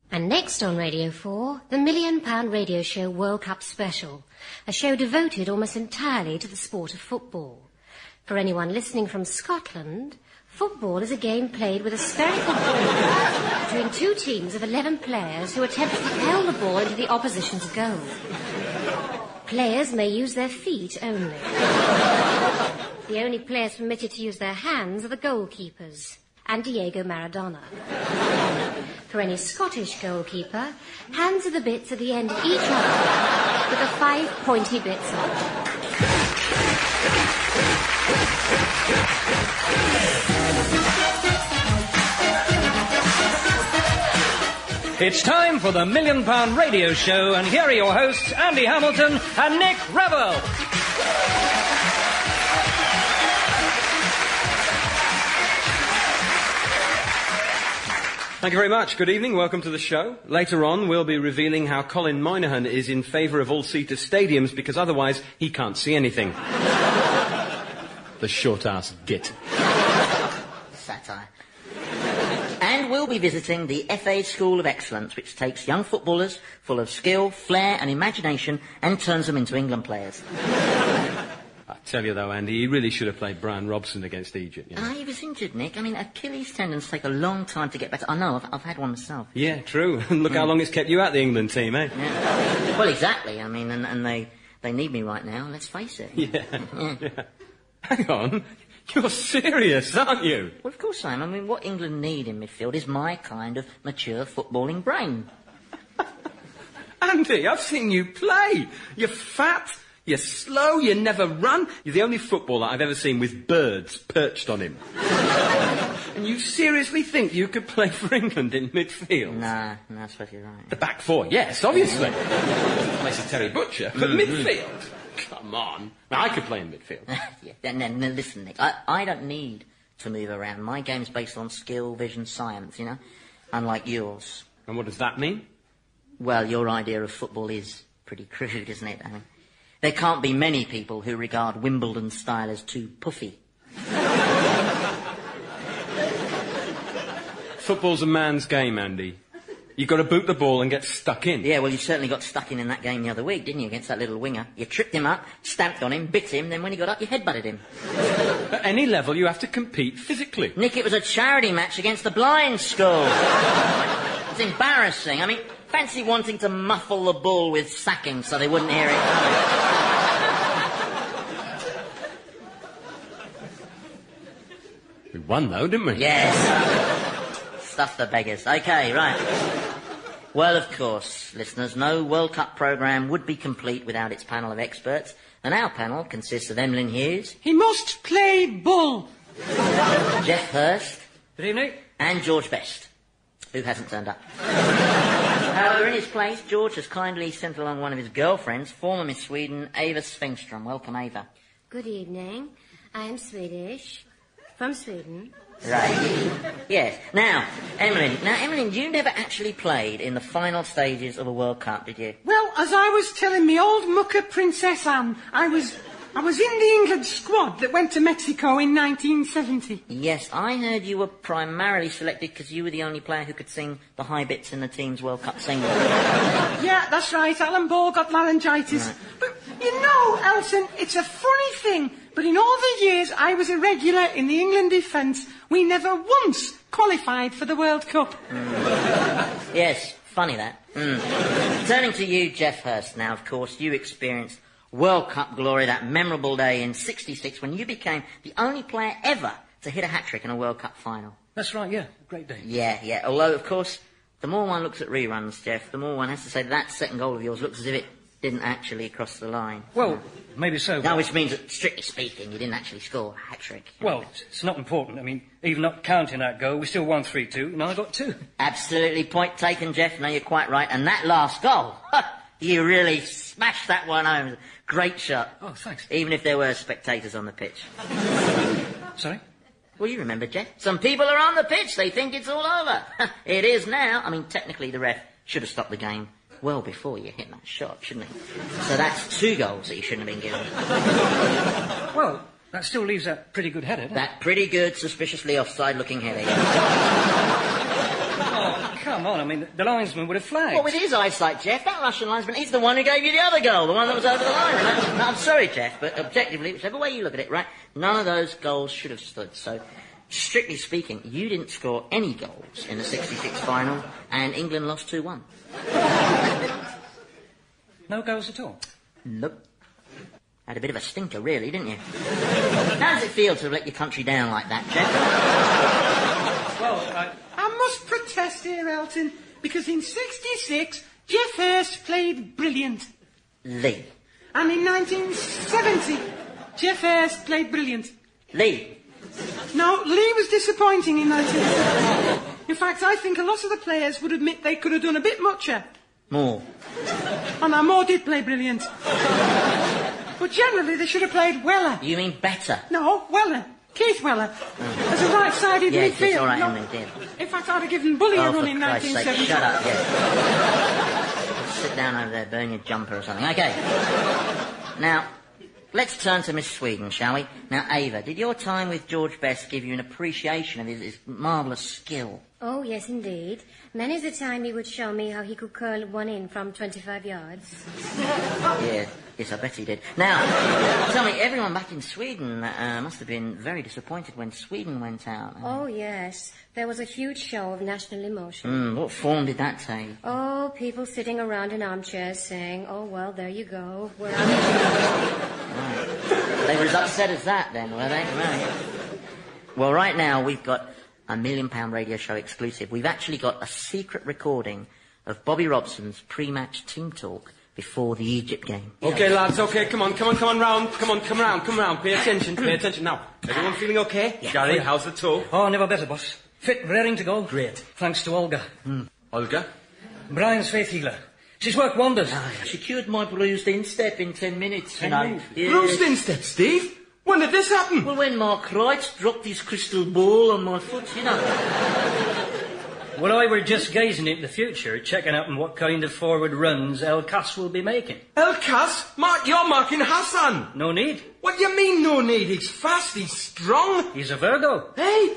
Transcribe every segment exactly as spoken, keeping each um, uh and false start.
And next on Radio four, the Million Pound Radio Show World Cup Special, a show devoted almost entirely to the sport of football. For anyone listening from Scotland, football is a game played with a spherical ball between two teams of eleven players who attempt to propel the ball into the opposition's goal. Players may use their feet only. The only players permitted to use their hands are the goalkeepers and Diego Maradona. For any Scottish goalkeeper, hands are the bits at the end of each arm, with the five pointy bits on. It's time for the Million Pound Radio Show, and here are your hosts, Andy Hamilton and Nick Revell. Thank you very much. Good evening. Welcome to the show. Later on, we'll be revealing how Colin Moynihan is in favour of all-seater stadiums because otherwise he can't see anything. The short-ass git. Satire. And we'll be visiting the F A School of Excellence, which takes young footballers full of skill, flair and imagination and turns them into England players. I tell you though, Andy, he really should have played Brian Robson against Egypt. You know? Ah, he was injured, Nick. I mean, Achilles tendons take a long time to get better. I know, I've, I've had one myself. Yeah, true. And look mm. how long it's kept you out the England team, eh? Yeah. Well, exactly. I mean, and, and they, they need me right now, let's face it. Yeah. yeah. yeah. Hang on. You're serious, aren't you? Well, of course I am. I mean, what England need in midfield is my kind of mature footballing brain. Andy, I've seen you play. You're fat, you're slow, you never run. You're the only footballer I've ever seen with birds perched on him. And you seriously think you could play for England in midfield? Nah, no, I suppose you're right. The back four, yes, obviously. Place of Terry Butcher, but mm-hmm. midfield? Come on. Now, I could play in midfield. yeah, no, no, listen, Nick, I, I don't need to move around. My game's based on skill, vision, science, you know, unlike yours. And what does that mean? Well, your idea of football is pretty crude, isn't it? I mean, there can't be many people who regard Wimbledon style as too puffy. Football's a man's game, Andy. You've got to boot the ball and get stuck in. Yeah, well, you certainly got stuck in in that game the other week, didn't you, against that little winger? You tripped him up, stamped on him, bit him, then when he got up, you headbutted him. At any level, you have to compete physically. Nick, it was a charity match against the blind school. It's embarrassing. I mean, fancy wanting to muffle the bull with sacking so they wouldn't hear it coming. We won, though, didn't we? Yes. Stuff the beggars. OK, right. Well, of course, listeners, no World Cup programme would be complete without its panel of experts. And our panel consists of Emlyn Hughes. He must play bull. Jeff Hurst. Good evening. And George Best, who hasn't turned up. However, in his place, George has kindly sent along one of his girlfriends, former Miss Sweden, Ava Svengström. Welcome, Ava. Good evening. I am Swedish. From Sweden. Right. Yes. Now, Emlyn, now, Emlyn, you never actually played in the final stages of a World Cup, did you? Well, as I was telling me old mucker Princess Anne, I was... I was in the England squad that went to Mexico in nineteen seventy. Yes, I heard you were primarily selected because you were the only player who could sing the high bits in the team's World Cup single. Yeah, that's right. Alan Ball got laryngitis. Right. But, you know, Elton, it's a funny thing, but in all the years I was a regular in the England defence, we never once qualified for the World Cup. Mm. Yes, funny that. Mm. Turning to you, Jeff Hurst, now, of course, you experienced World Cup glory that memorable day in sixty-six when you became the only player ever to hit a hat-trick in a World Cup final. That's right, yeah. Great day. Yeah, yeah. Although, of course, the more one looks at reruns, Jeff, the more one has to say that, that second goal of yours looks as if it didn't actually cross the line. Well, maybe so. No, which means that, strictly speaking, you didn't actually score a hat-trick. Well, it's not important. I mean, even not counting that goal, we still won three two, and I got two. Absolutely. Point taken, Jeff. No, you're quite right. And that last goal, you really smashed that one home. Great shot. Oh, thanks. Even if there were spectators on the pitch. Sorry? Well, you remember, Jeff. Some people are on the pitch. They think it's all over. It is now. I mean, technically, the ref should have stopped the game well before you hit that shot, shouldn't he? So that's two goals that you shouldn't have been given. Well, that still leaves that pretty good header, doesn't That pretty good, suspiciously offside-looking header. Oh, come come on. I mean, the linesman would have flagged. Well, with his eyesight, Jeff, that Russian linesman, he's the one who gave you the other goal, the one that was over the line. No, no, I'm sorry, Jeff, but objectively, whichever way you look at it, right, none of those goals should have stood. So, strictly speaking, you didn't score any goals in the sixty-six final, and England lost two one. No goals at all? Nope. Had a bit of a stinker, really, didn't you? How does it feel to have let your country down like that, Jeff? Well, I... I must protest here, Elton, because in sixty-six, Jeff Hurst played brilliant. Lee. And in nineteen seventy, Jeff Hurst played brilliant. Lee. No, Lee was disappointing in nineteen seventy. In fact, I think a lot of the players would admit they could have done a bit mucher. Moore. Oh, no, Moore did play brilliant. But generally, they should have played Weller. You mean better? No, Weller. Keith Weller. As a right-sided yes, midfield. Yes, all right, no, Emily, did. In fact, I'd have given Bully oh, a run for in Christ's nineteen sake, seventy. shut up, yes. Sit down over there, burn your jumper or something. OK. Now, let's turn to Miss Sweden, shall we? Now, Ava, did your time with George Best give you an appreciation of his, his marvellous skill? Oh, yes, indeed. Many's the time he would show me how he could curl one in from twenty-five yards. Yeah, yes, I bet he did. Now, tell me, everyone back in Sweden uh, must have been very disappointed when Sweden went out. Oh, yes. There was a huge show of national emotion. Mm, what form did that take? Oh, people sitting around in armchairs saying, oh, well, there you go. We're out. Right. They were as upset as that, then, were they? Right. Well, right now, we've got a Million Pound Radio Show exclusive. We've actually got a secret recording of Bobby Robson's pre-match team talk before the Egypt game. OK, lads, OK, come on, come on, come on round, come on, come round, come round, pay attention, pay attention. Now, everyone feeling OK? Yeah. Gary, how's the toe? Oh, never better, boss. Fit, raring to go. Great. Thanks to Olga. Mm. Olga? Brian's faith healer. She's worked wonders. Ah, she cured my bruised instep in ten minutes, Ten you know. minutes? Yeah. Bruised instep, Steve? When did this happen? Well, when Mark Kreitz dropped his crystal ball on my foot, you know. Well, I were just gazing into the future, checking out on what kind of forward runs El Cas will be making. El Cas? Mark, you're marking Hassan. No need. What do you mean, no need? He's fast, he's strong. He's a Virgo. Hey!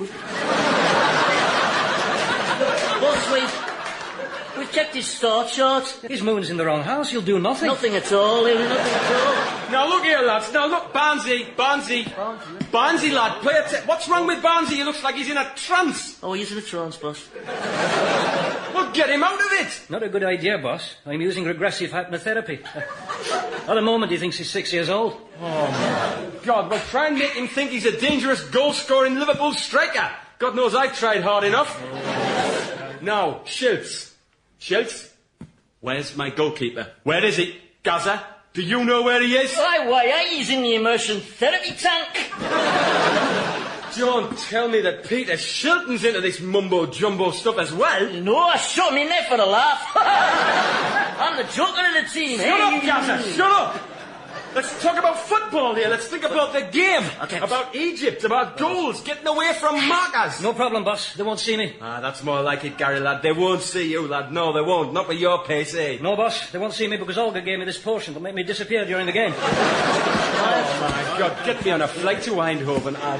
Boss, we've, we've checked his start chart. His moon's in the wrong house. He'll do nothing. Nothing at all. He'll do nothing at all. Now look here, lads. Now look, Barnsey, Barnsey. Barnsey, lad, play it. What's wrong with Barnsey? He looks like he's in a trance. Oh, he's in a trance, boss. Well, get him out of it. Not a good idea, boss. I'm using regressive hypnotherapy. At the moment, he thinks he's six years old. Oh, my God. Well, try and make him think he's a dangerous goal-scoring Liverpool striker. God knows I've tried hard enough. Now, Schultz. Schultz? Where's my goalkeeper? Where is he? Gaza? Do you know where he is? Why, why, he's in the immersion therapy tank. Don't tell me that Peter Shilton's into this mumbo-jumbo stuff as well. No, I shot him in there for a laugh. I'm the joker of the team. Shut up, Gaza, shut up! Let's talk about football here. Let's think about the game. Okay. About Egypt, about goals, getting away from markers. No problem, boss. They won't see me. Ah, that's more like it, Gary, lad. They won't see you, lad. No, they won't. Not with your pace, eh? No, boss. They won't see me because Olga gave me this potion that'll make me disappear during the game. Oh, my God. Get me on a flight to Eindhoven. I'd...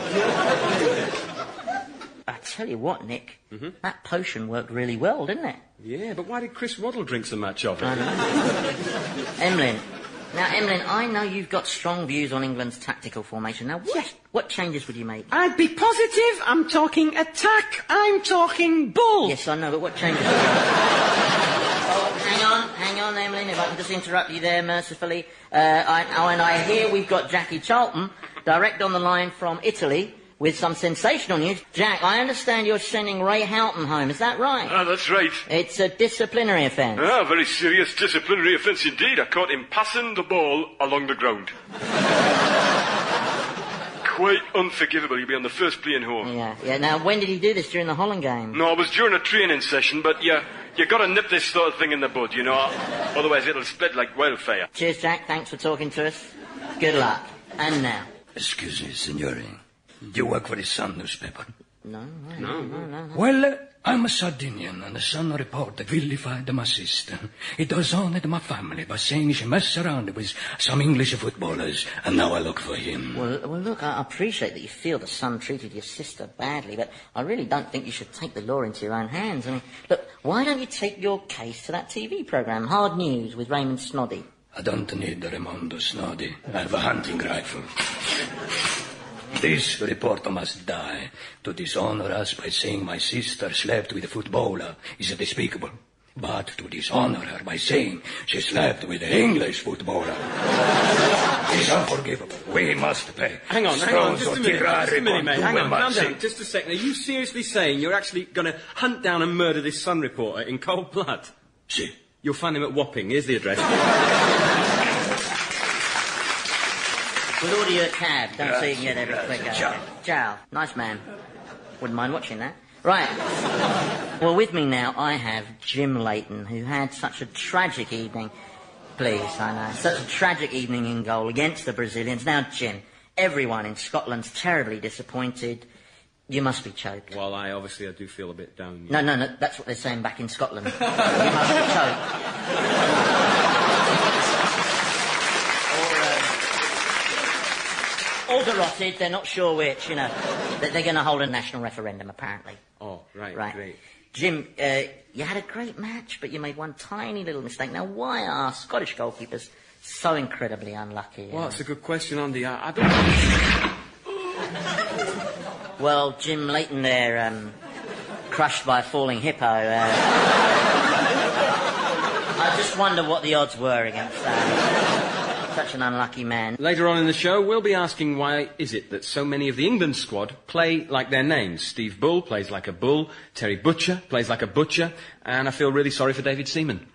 I tell you what, Nick, mm-hmm. that potion worked really well, didn't it? Yeah, but why did Chris Waddle drink so much of it? I know. Emlyn. Now, Emlyn, I know you've got strong views on England's tactical formation. Now, what, Yes. what changes would you make? I'd be positive. I'm talking attack. I'm talking bull. Yes, I know, but what changes would you make? Oh, hang on, hang on, Emlyn, if I can just interrupt you there mercifully. Uh, I, oh, and I hear we've got Jackie Charlton, direct on the line from Italy, with some sensational news. Jack, I understand you're sending Ray Houghton home, is that right? Ah, that's right. It's a disciplinary offence. Ah, very serious disciplinary offence indeed. I caught him passing the ball along the ground. Quite unforgivable. He'll be on the first plane home. Yeah, yeah. Now, when did he do this? During the Holland game? No, it was during a training session, but you, you got to nip this sort of thing in the bud, you know. Otherwise it'll spread like wildfire. Cheers, Jack. Thanks for talking to us. Good luck. And now. Excuse me, signore. You work for the Sun newspaper? No, no, no, no. no, no. Well, uh, I'm a Sardinian, and the Sun reporter vilified my sister. He does honor to my family by saying she messed around with some English footballers, and now I look for him. Well, well, look, I appreciate that you feel the Sun treated your sister badly, but I really don't think you should take the law into your own hands. I mean, look, Why don't you take your case to that T V programme, Hard News, with Raymond Snoddy? I don't need Raimondo Snoddy. I have a hunting rifle. This reporter must die. To dishonor us by saying my sister slept with a footballer is despicable. But to dishonor her by saying she slept with an English footballer is unforgivable. We must pay. Hang on, hang on, just a minute, just a minute, mate. Hang on, calm Mazzi. down, just a second. Are you seriously saying you're actually going to hunt down and murder this Sun reporter in cold blood? Si. You'll find him at Wapping. Here's the address. We'll order you a cab. Don't Grazie, so you can get there very quick. grazie. Ciao. Ciao. Nice man. Wouldn't mind watching that. Right. Well, with me now, I have Jim Leighton, who had such a tragic evening. Please, I know. Such a tragic evening in goal against the Brazilians. Now, Jim, everyone in Scotland's terribly disappointed. You must be choked. Well, I obviously I do feel a bit down. No, no, no. That's what they're saying back in Scotland. You must be choked. Or, um, or garrotted. They're not sure which, you know. They're, they're going to hold a national referendum, apparently. Oh, right, Right. great. Jim, uh, you had a great match, but you made one tiny little mistake. Now, why are Scottish goalkeepers so incredibly unlucky? Well, uh? that's a good question, Andy. I, I don't... Well, Jim Leighton there, um, crushed by a falling hippo. Uh, I just wonder what the odds were against uh, such an unlucky man. Later on in the show, we'll be asking why is it that so many of the England squad play like their names. Steve Bull plays like a bull, Terry Butcher plays like a butcher, and I feel really sorry for David Seaman.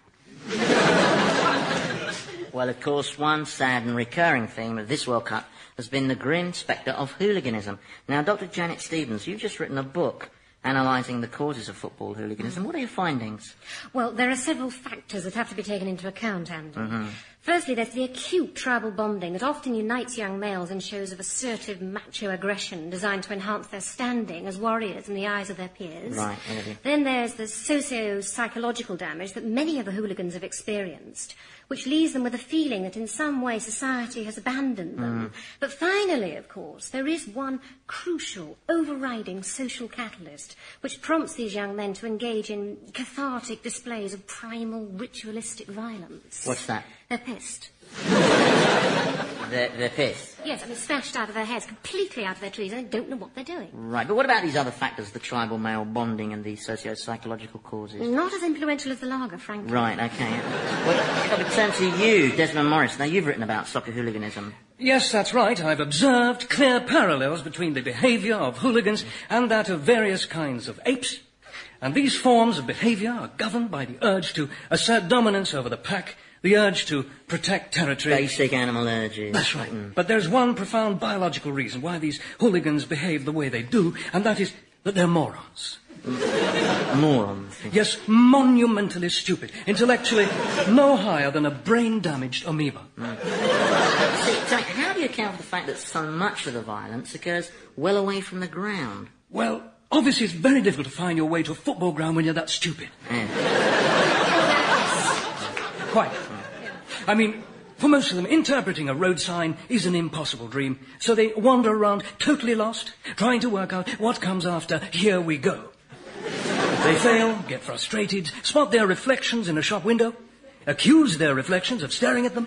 Well, of course, one sad and recurring theme of this World Cup has been the grim spectre of hooliganism. Now, Doctor Janet Stevens, you've just written a book analysing the causes of football hooliganism. What are your findings? Well, there are several factors that have to be taken into account, Andy. Mm-hmm. Firstly, there's the acute tribal bonding that often unites young males in shows of assertive macho aggression designed to enhance their standing as warriors in the eyes of their peers. Right, really. Then there's the socio-psychological damage that many of the hooligans have experienced, which leaves them with a feeling that in some way society has abandoned them. Mm. But finally, of course, there is one crucial, overriding social catalyst which prompts these young men to engage in cathartic displays of primal, ritualistic violence. What's that? They're pissed. They're, they're pissed. Yes, I mean, smashed out of their heads, completely out of their trees, and they don't know what they're doing. Right, but what about these other factors, the tribal male bonding and the socio-psychological causes? Not as influential as the lager, frankly. Right, okay. Well, if I could turn to you, Desmond Morris. Now, you've written about soccer hooliganism. Yes, that's right. I've observed clear parallels between the behaviour of hooligans and that of various kinds of apes. And these forms of behaviour are governed by the urge to assert dominance over the pack, the urge to protect territory. Basic animal urges. That's right. Mm. But there's one profound biological reason why these hooligans behave the way they do, and that is that they're morons. Morons? Yes, monumentally stupid. Intellectually no higher than a brain-damaged amoeba. Mm. See, tell me, how do you account for the fact that so much of the violence occurs well away from the ground? Well, obviously it's very difficult to find your way to a football ground when you're that stupid. Yeah. Quite. I mean, for most of them, interpreting a road sign is an impossible dream. So they wander around totally lost, trying to work out what comes after "here we go." They fail, get frustrated, spot their reflections in a shop window, accuse their reflections of staring at them,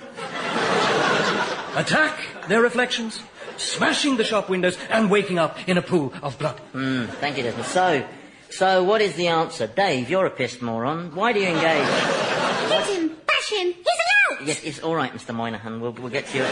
attack their reflections, smashing the shop windows and waking up in a pool of blood. Mm, thank you, Desmond. So, so what is the answer? Dave, you're a pissed moron. Why do you engage? Hit him! Bash him! He's out! Yes, it's all right, Mister Moynihan. We'll, we'll get to you.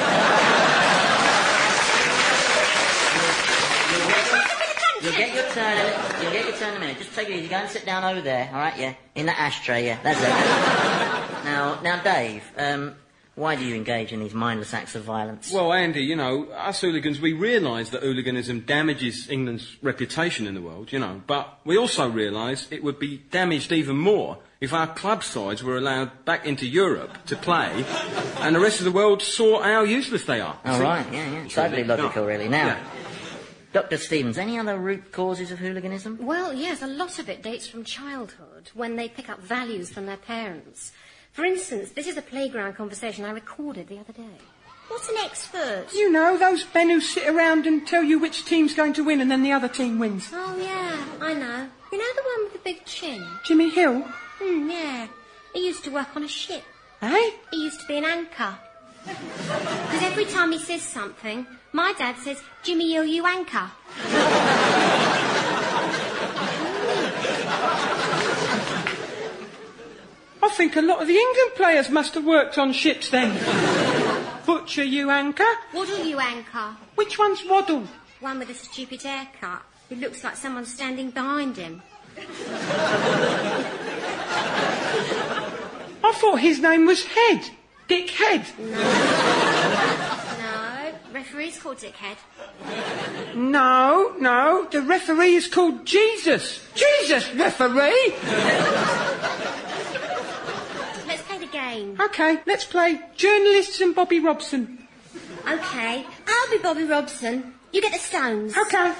You'll get your turn. In a, you'll get your turn in a minute. Just take it easy. Go and sit down over there. All right, yeah, in that ashtray. Yeah, that's it. now, now, Dave. Um, why do you engage in these mindless acts of violence? Well, Andy, you know, us hooligans, we realise that hooliganism damages England's reputation in the world, you know, but we also realise it would be damaged even more if our club sides were allowed back into Europe to play and the rest of the world saw how useless they are. All See? right, yeah, yeah. Totally logical, No. really. Now, Yeah. Doctor Stevens, any other root causes of hooliganism? Well, yes, a lot of it dates from childhood, when they pick up values from their parents. For instance, this is a playground conversation I recorded the other day. What's an expert? You know, those men who sit around and tell you which team's going to win and then the other team wins. Oh, yeah, I know. You know the one with the big chin? Jimmy Hill? Hmm, yeah. He used to work on a ship. Eh? He used to be an anchor. Because every time he says something, my dad says, Jimmy Hill, you anchor. I think a lot of the England players must have worked on ships then. Butcher, you anchor. Waddle, you anchor. Which one's Waddle? One with a stupid haircut. It looks like someone's standing behind him. I thought his name was Head. Dick Head. No. No. Referee's called Dick Head. No, no. The referee is called Jesus. Jesus, referee! Let's play the game. OK, let's play Journalists and Bobby Robson. OK, I'll be Bobby Robson. You get the stones. OK.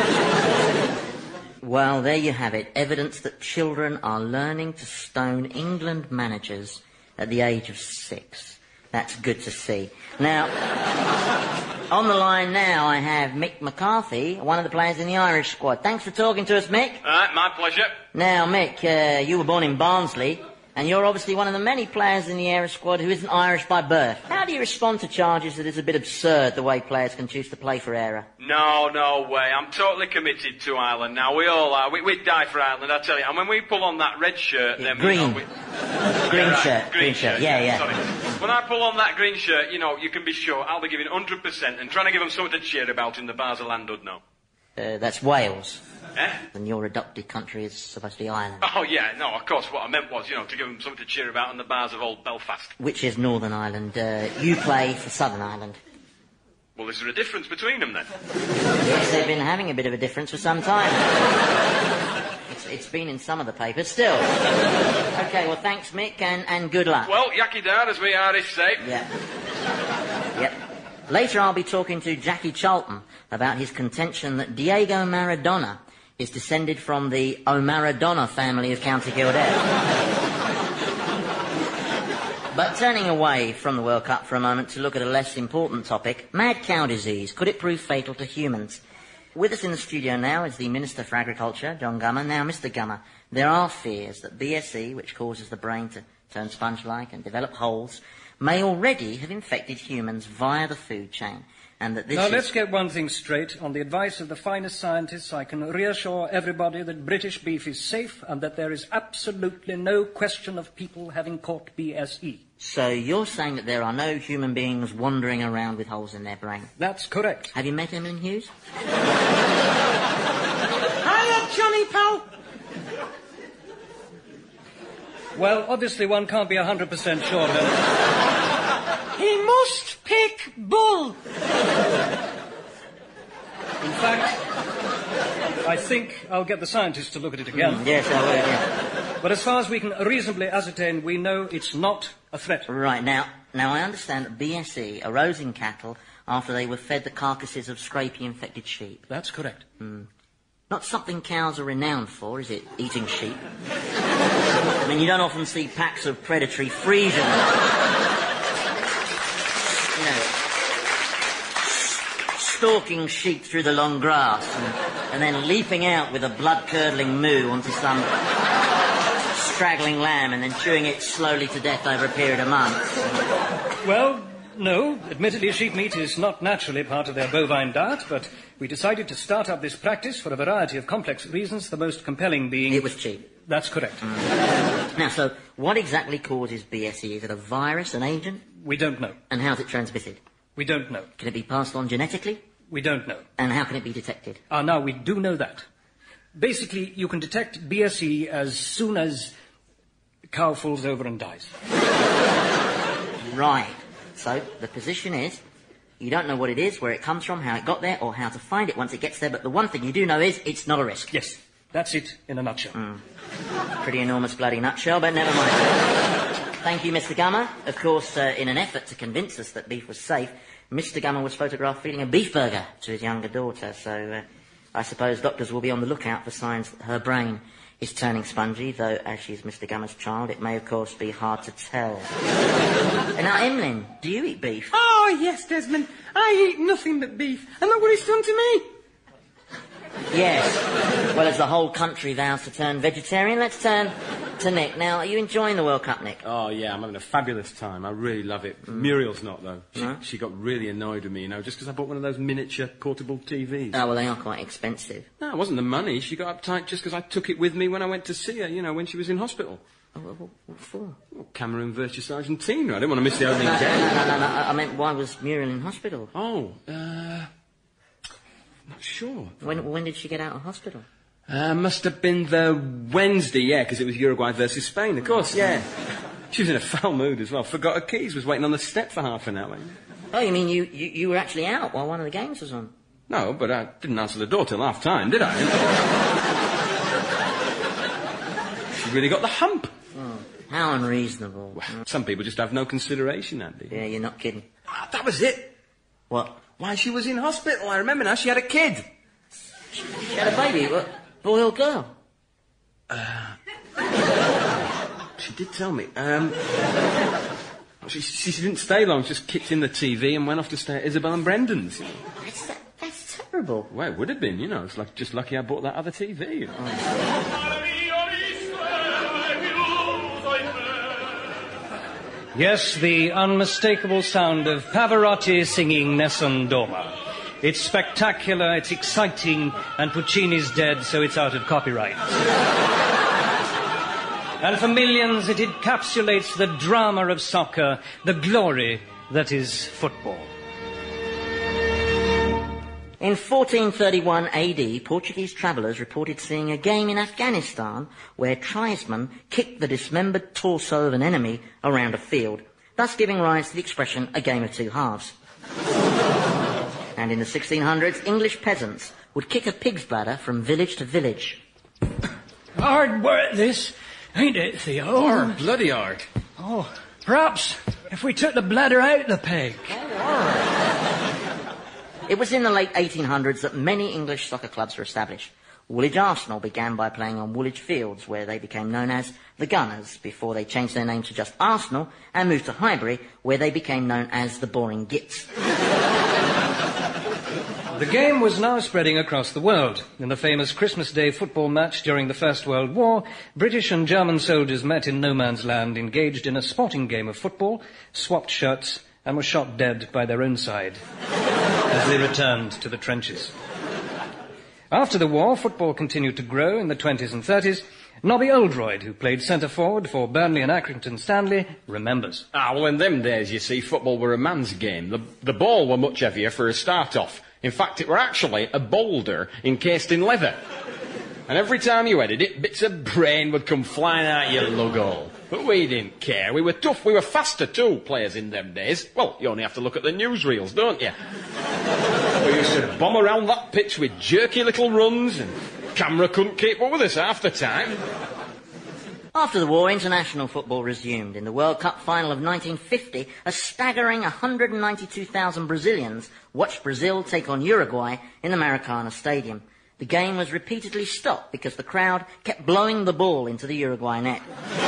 Well, there you have it. Evidence that children are learning to stone England managers at the age of six. That's good to see. Now, on the line now I have Mick McCarthy, one of the players in the Irish squad. Thanks for talking to us, Mick. All right, my pleasure. Now, Mick, uh, you were born in Barnsley, and you're obviously one of the many players in the Irish squad who isn't Irish by birth. How do you respond to charges that it's a bit absurd the way players can choose to play for Éire? No, no way. I'm totally committed to Ireland now. We all are. We, we'd die for Ireland, I tell you. And when we pull on that red shirt, Yeah, then green. You know, we... Green Yeah, right. shirt. Green, Green shirt. shirt. Yeah, yeah. Sorry. When I pull on that green shirt, you know, you can be sure I'll be giving one hundred percent and trying to give them something to cheer about in the bars of Landud now. Uh, that's Wales. Eh? And your adopted country is supposed to be Ireland. Oh, yeah, no, of course, what I meant was, you know, to give them something to cheer about in the bars of old Belfast. Which is Northern Ireland. Uh, you play for Southern Ireland. Well, is there a difference between them, then? Yes, they've been having a bit of a difference for some time. It's, it's been in some of the papers still. OK, well, thanks, Mick, and, and good luck. Well, yaki dar, as we Irish say. Yeah. Yep. Later I'll be talking to Jackie Charlton about his contention that Diego Maradona is descended from the O'Maradona family of County Kildare. But turning away from the World Cup for a moment to look at a less important topic, mad cow disease, could it prove fatal to humans? With us in the studio now is the Minister for Agriculture, John Gummer. Now, Mister Gummer, there are fears that B S E, which causes the brain to turn sponge-like and develop holes, may already have infected humans via the food chain, and that this Now, is... let's get one thing straight. On the advice of the finest scientists, I can reassure everybody that British beef is safe and that there is absolutely no question of people having caught B S E. So you're saying that there are no human beings wandering around with holes in their brain? That's correct. Have you met Emlyn Hughes? Hiya, Johnny pal. Well, obviously one can't be one hundred percent sure of it. He must pick bull. In fact, I think I'll get the scientists to look at it again. Mm, yes, I will, yeah. But as far as we can reasonably ascertain, we know it's not a threat. Right, now, now I understand that B S E arose in cattle after they were fed the carcasses of scrapie-infected sheep. That's correct. Mm. Not something cows are renowned for, is it, eating sheep? I mean, you don't often see packs of predatory Friesian, you know, stalking sheep through the long grass and, and then leaping out with a blood-curdling moo onto some straggling lamb and then chewing it slowly to death over a period of months. Well, no. Admittedly, sheep meat is not naturally part of their bovine diet, but we decided to start up this practice for a variety of complex reasons, the most compelling being... It was cheap. That's correct. Mm. Now, so, what exactly causes B S E? Is it a virus, an agent? We don't know. And how's it transmitted? We don't know. Can it be passed on genetically? We don't know. And how can it be detected? Ah, now, we do know that. Basically, you can detect B S E as soon as a cow falls over and dies. Right. So, the position is, you don't know what it is, where it comes from, how it got there, or how to find it once it gets there, but the one thing you do know is, it's not a risk. Yes, that's it in a nutshell. Mm. Pretty enormous bloody nutshell, but never mind. Thank you, Mister Gummer. Of course, uh, in an effort to convince us that beef was safe, Mister Gummer was photographed feeding a beef burger to his younger daughter, so uh, I suppose doctors will be on the lookout for signs that her brain is turning spongy, though as she's Mister Gummer's child, it may, of course, be hard to tell. And now, Emlyn, do you eat beef? Oh, yes, Desmond. I eat nothing but beef. And look what it's done to me. Yes. Well, as the whole country vows to turn vegetarian, let's turn to Nick. Now, are you enjoying the World Cup, Nick? Oh, yeah, I'm having a fabulous time. I really love it. Mm. Muriel's not, though. She, no? she got really annoyed with me, you know, just because I bought one of those miniature portable T Vs. Oh, well, they are quite expensive. No, it wasn't the money. She got uptight just because I took it with me when I went to see her, you know, when she was in hospital. Oh, what, what for? Well, Cameroon versus Argentina. I didn't want to miss the opening no, game. No, no, no, no, I meant, why was Muriel in hospital? Oh, uh... not sure. When, when did she get out of hospital? Uh, must have been the Wednesday, yeah, because it was Uruguay versus Spain, of course, yeah. She was in a foul mood as well. Forgot her keys, was waiting on the step for half an hour. Oh, you mean you, you, you were actually out while one of the games was on? No, but I didn't answer the door till half-time, did I? She really got the hump. Oh, how unreasonable. Well, some people just have no consideration, Andy. Yeah, you're not kidding. Ah, that was it. What? Why, she was in hospital, I remember now. She had a kid. She, she had a baby? What, boy or girl? Uh, she did tell me. Um, she, she didn't stay long, just kicked in the T V and went off to stay at Isabel and Brendan's. You know. That's, that, that's terrible. Well, it would have been, you know. It's like just lucky I bought that other T V. You know. Oh. Yes, the unmistakable sound of Pavarotti singing Nessun Dorma. It's spectacular, it's exciting, and Puccini's dead, so it's out of copyright. And for millions, it encapsulates the drama of soccer, the glory that is football. In fourteen thirty-one A D, Portuguese travellers reported seeing a game in Afghanistan where tribesmen kicked the dismembered torso of an enemy around a field, thus giving rise to the expression, a game of two halves. And in the sixteen hundreds, English peasants would kick a pig's bladder from village to village. Hard work, this, ain't it, Theo? Hard, bloody hard. Oh, perhaps if we took the bladder out the pig. It was in the late eighteen hundreds that many English soccer clubs were established. Woolwich Arsenal began by playing on Woolwich Fields, where they became known as the Gunners, before they changed their name to just Arsenal and moved to Highbury, where they became known as the Boring Gits. The game was now spreading across the world. In the famous Christmas Day football match during the First World War, British and German soldiers met in no man's land, engaged in a sporting game of football, swapped shirts, and were shot dead by their own side as they returned to the trenches. After the war, football continued to grow in the twenties and thirties. Nobby Oldroyd, who played centre-forward for Burnley and Accrington Stanley, remembers. Ah, well, in them days, you see, football were a man's game. The, the ball were much heavier for a start-off. In fact, it were actually a boulder encased in leather. And every time you headed it, bits of brain would come flying out your lug hole. But we didn't care. We were tough. We were faster, too, players in them days. Well, you only have to look at the newsreels, don't you? We used to bomb around that pitch with jerky little runs, and camera couldn't keep up with us half the time. After the war, international football resumed. In the World Cup final of nineteen fifty, a staggering one hundred ninety-two thousand Brazilians watched Brazil take on Uruguay in the Maracana Stadium. The game was repeatedly stopped because the crowd kept blowing the ball into the Uruguay net.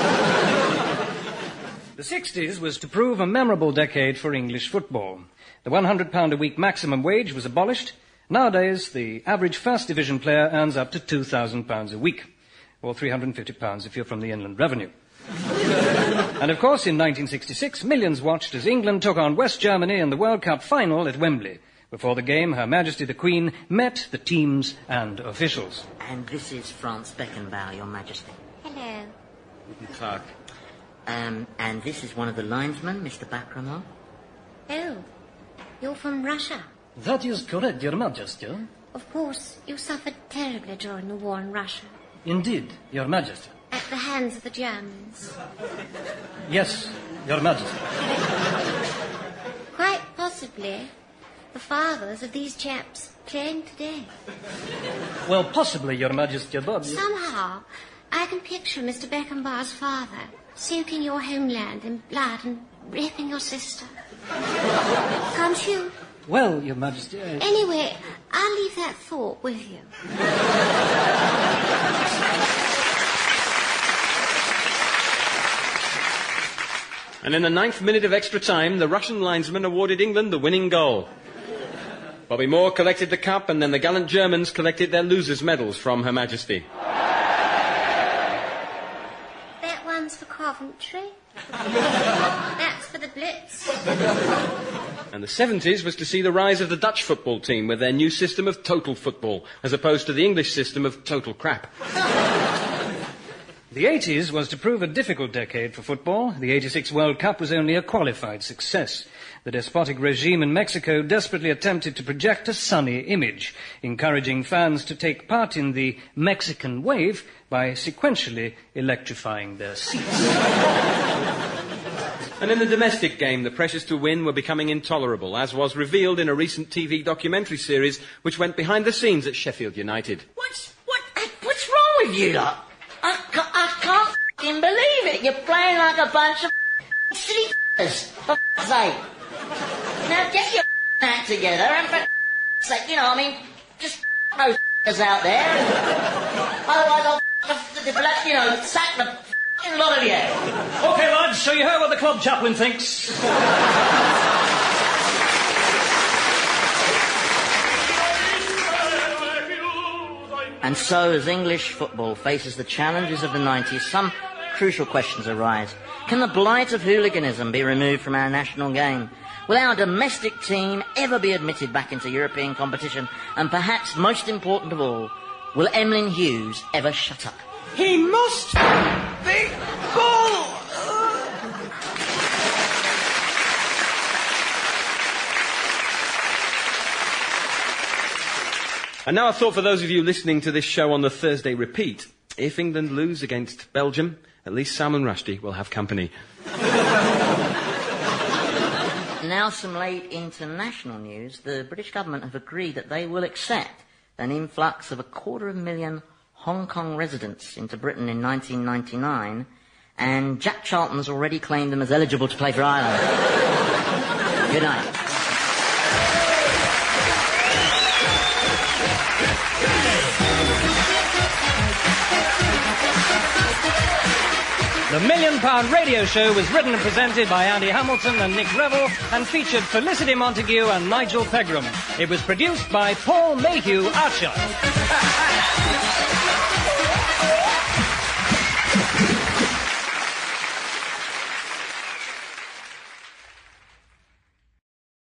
The sixties was to prove a memorable decade for English football. The one hundred pounds a week maximum wage was abolished. Nowadays, the average First Division player earns up to two thousand pounds a week, or three hundred fifty pounds if you're from the Inland Revenue. And of course, in nineteen sixty-six, millions watched as England took on West Germany in the World Cup final at Wembley. Before the game, Her Majesty the Queen met the teams and officials. And this is Franz Beckenbauer, Your Majesty. Hello. Guten Tag. Um, and this is one of the linesmen, Mister Bakramo. Oh, you're from Russia. That is correct, Your Majesty. Of course, you suffered terribly during the war in Russia. Indeed, Your Majesty. At the hands of the Germans. Yes, Your Majesty. Quite possibly the fathers of these chaps playing today. Well, possibly, Your Majesty, but... Somehow, I can picture Mister Beckenbauer's father soaking your homeland in blood and raping your sister. Can't you? Well, Your Majesty... I... Anyway, I'll leave that thought with you. And in the ninth minute of extra time, the Russian linesman awarded England the winning goal. Bobby Moore collected the cup, and then the gallant Germans collected their losers' medals from Her Majesty. That one's for Coventry. That's for the Blitz. And the seventies was to see the rise of the Dutch football team with their new system of total football, as opposed to the English system of total crap. The eighties was to prove a difficult decade for football. The eighty-six World Cup was only a qualified success. The despotic regime in Mexico desperately attempted to project a sunny image, encouraging fans to take part in the Mexican wave by sequentially electrifying their seats. And in the domestic game, the pressures to win were becoming intolerable, as was revealed in a recent T V documentary series which went behind the scenes at Sheffield United. What's, what, what's wrong with you lot? I can't, I can't f***ing believe it. You're playing like a bunch of f***ing silly f***ers, for f***'s sake. Now get your f***ing act together and for f***'s sake, you know, I mean, just f*** those f***ers out there. Otherwise I'll f***, f***, you know, sack the f***ing lot of you. OK, lads, so you heard what the club chaplain thinks. And so, as English football faces the challenges of the nineties, some crucial questions arise. Can the blight of hooliganism be removed from our national game? Will our domestic team ever be admitted back into European competition? And perhaps most important of all, will Emlyn Hughes ever shut up? He must be full. And now a thought for those of you listening to this show on the Thursday repeat. If England lose against Belgium, at least Salman Rushdie will have company. Now some late international news. The British government have agreed that they will accept an influx of a quarter of a million Hong Kong residents into Britain in nineteen ninety-nine, and Jack Charlton's already claimed them as eligible to play for Ireland. Good night. The Million Pound Radio Show was written and presented by Andy Hamilton and Nick Revel and featured Felicity Montague and Nigel Pegram. It was produced by Paul Mayhew Archer.